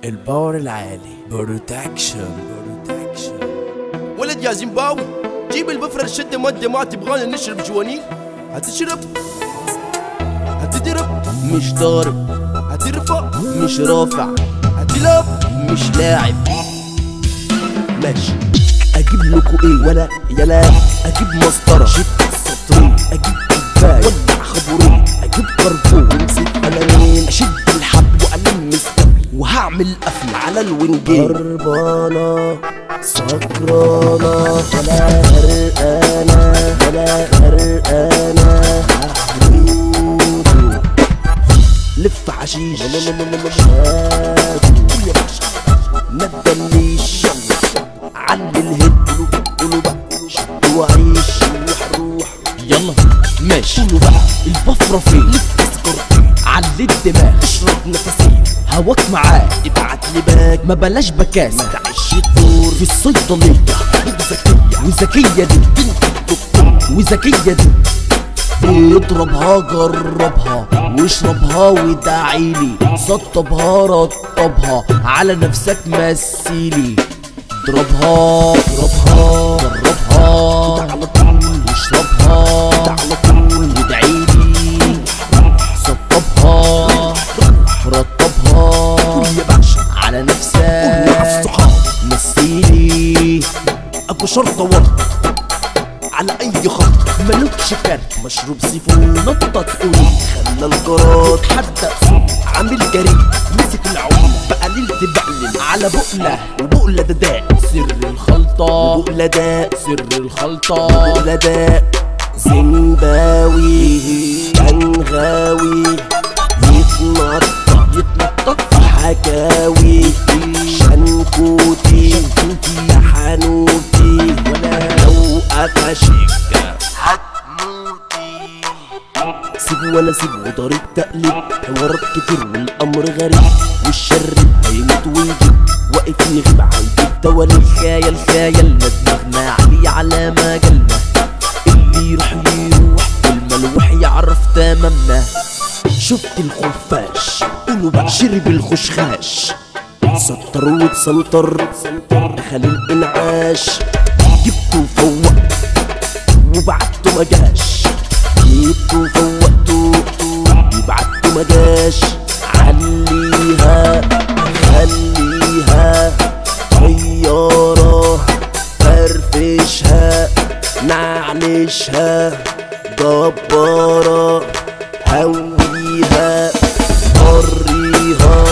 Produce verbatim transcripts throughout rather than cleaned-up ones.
الباور العالي بروتكشن بروتكشن. ولد يا زيمباوي جيب البفرة الشدة مادة ما تبغانا نشرب جوانين. هتشرب هتضرب مش ضارب، هترفع مش رافع، هتلعب مش لاعب. ماشي اجيب لكم ايه ولا يلا؟ اجيب مسطره، اجيب سطرين، اجيب كوبايه، ولع خبورين، اجيب كربون وامسك قلمين، اشد الحبل والم السبل وهعمل قفل على الونجين. هربانه سكرانه ولا غرقانه ولا غرقانه، لف حشيش ما تدليش، علي الهد قولوا بقى وعيش روح روح يلا ماشي. قولوا بقى البفرة فين؟ التذكرتين علي الدماغ، اشرب نفسين هواك معاه، ابعت لي باك ما بلاش بكاس، ما تعيش الدور في الصيدلية وذكية وذكية دي بنت الدكتور وذكية دي. اضربها جربها واشربها وادعيلي، سطبها رطبها على نفسك مثيلي. اضربها اضربها جربها كده على طول واشربها كده على طول وادعيلي، سطبها رطبها يا باشا على نفسك مع الصحاب مثيلي. ابو شرطة ورطة على اي خط ملوكش كارت، مشروب سيفون نطة تقولي خلى الجراد حتى صوت عامل جريء، مسك العملة بقى ليلة بقلل على بقلة، وبقلة ده داء سر الخلطة، وبقلة ده سر الخلطة، وبقلة ده زيمباوي كان غاوي يتنطط يتنطط في حكاوي، شنكوتي حنوتي ولا لو قفشك هتموتي. سيبه ولا سيبه طريق تقليد، حوارات كتير والامر غريب، والشر هيموت ويجي واقف يغيب عند الدول. الخيال خيال دماغنا عليه على مجالنا، اللي يروح يروح والملوح يعرف تمامنا. شفت الخفاش قولوا بقى شرب الخشخاش، سطر وتسنطر دخل الانعاش، جبته وفوقته وبعته مجاش، جبته وفوقته وبعته مجاش. عليها خليها طيارة، فرفشها نعنشها جبارة، هويها قريها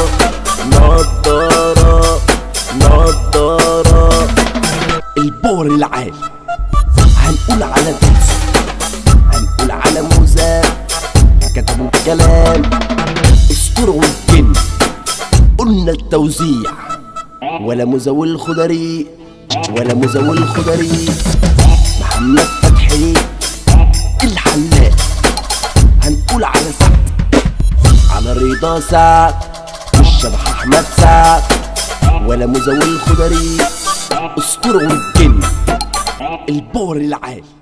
نضارة نضارة. الباور العالي هنقول على تنسى، هنقول على موزة كتبوا الكلام، اسطورة والجن قلنا التوزيع، ولا موزة والخضري ولا موزة والخضري. محمد فتحي الحلاق هنقول على سعد، على رضا سعد والشبح احمد سعد، ولا موزة والخضري. اسطورة والجن الباور العالي.